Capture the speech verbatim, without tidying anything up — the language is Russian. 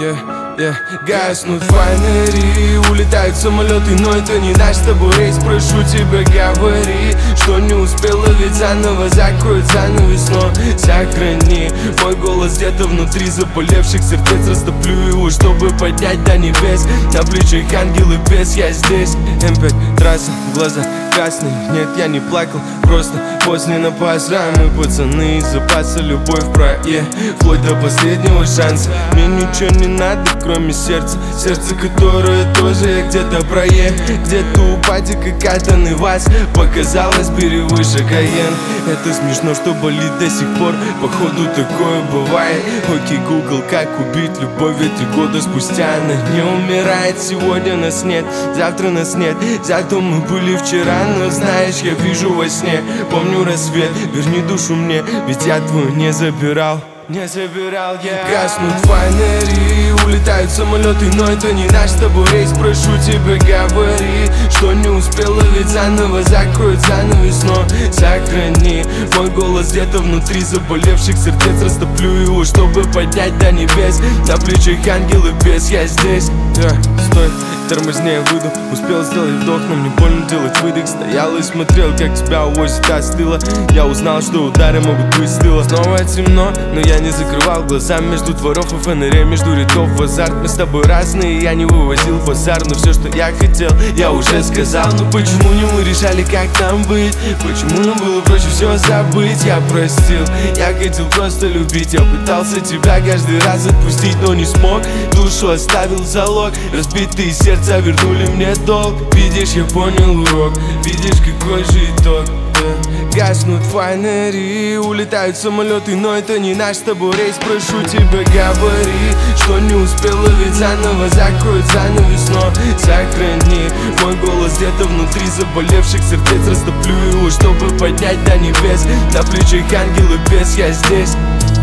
Yeah, yeah. Гаснут фонари, улетают самолеты, но это не наш с тобой рейс. Прошу тебя, говори, что не успела, ведь заново закроют занавес. Но сохрани мой голос где-то внутри заболевших сердец. Растоплю его, чтобы поднять до небес. На плечах ангел и бес, я здесь. эм пять трасса, глаза красные. Нет, я не плакал, просто поздно на поза. Мы пацаны из запаса, любовь в прое, вплоть до последнего шанса. Мне ничего не надо, кроме сердца. Сердце, которое тоже я где-то прое. Где-то у падика катанный ваз. Показалось, бери выше Каен. Это смешно, что болит до сих пор. Походу такое бывает. Окей, Google, как убить любовь, ведь три года спустя она не умирает. Сегодня нас нет, завтра нас нет. Зато мы были вчера, но знаешь, я вижу во сне. Помню рассвет, верни душу мне, ведь я твою не забирал. Не забирал я. Гаснут фонари, улетают самолеты, но это не наш с тобой рейс. Прошу тебя, говори, что не успела, ведь заново закроют занавес. Но сохрани мой голос где-то внутри заболевших сердец. Растоплю его, чтобы поднять до небес. На плечах ангел и бес, я здесь. Yeah, стой, тормозни, я выйду. Успел сделать вдох, но мне больно делать выдох. Стоял и смотрел, как тебя увозит остыло. Я узнал, что удары могут быть с тыла. Снова темно, но я не закрывал глаза. Между дворов и фонарей, между рядов в азарт. Мы с тобой разные, я не вывозил базар. Но все, что я хотел, я уже сказал. Но почему не мы решали, как нам быть? Почему нам было проще все забыть? Я простил, я хотел просто любить. Я пытался тебя каждый раз отпустить, но не смог. Душу оставил залог, разбитые сердца вернули мне долг. Видишь, я понял урок, видишь, какой же итог. Гаснут фонари, улетают самолеты, но это не наш с тобой рейс. Прошу тебя, говори, что не успела, ведь заново закроют занавес. Но сохрани мой голос где-то внутри заболевших сердец. Растоплю его, чтобы поднять до небес. На плечах ангел и бес, я здесь.